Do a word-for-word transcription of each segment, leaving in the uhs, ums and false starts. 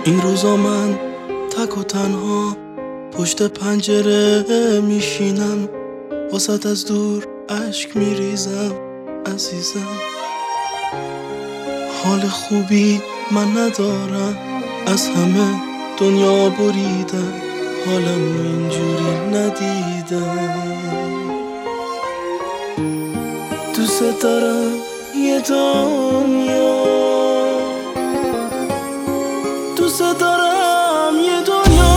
این روزا من تک و تنها پشت پنجره میشینم، واسط از دور اشک میریزم عزیزم. حال خوبی من ندارم، از همه دنیا بریدم، حالم اینجوری ندیدم. دوست دارم یه دنیا، دوست دارم یه دنیا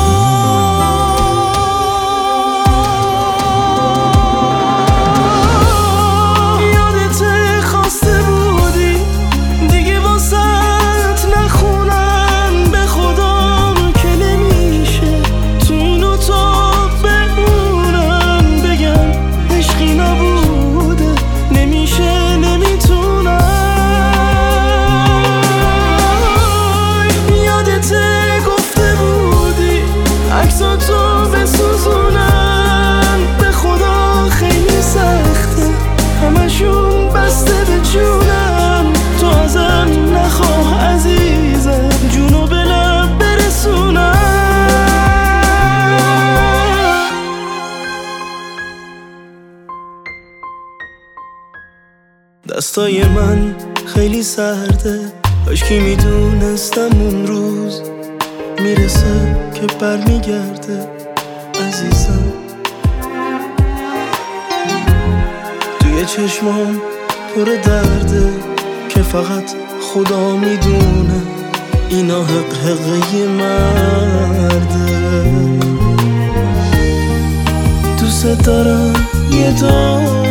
یادت خواسته بودی دیگه واسط نخونن، به خودم که نمیشه تو این اتاق بمونم، بگم عشقی نبوده نمیشه نمیتونم. عکساتو بسوزونن به خدا خیلی سخته، همشون بسته به جونم، تو ازم نخواه عزیزم جونو به لب برسونم. دستای من خیلی سرده، کاشکی میدونستم اون روز میرسه که برمیگرده عزیزم. توی چشمام پر درده که فقط خدا میدونه اینا حق حقه مرده. دوست دارم یه دار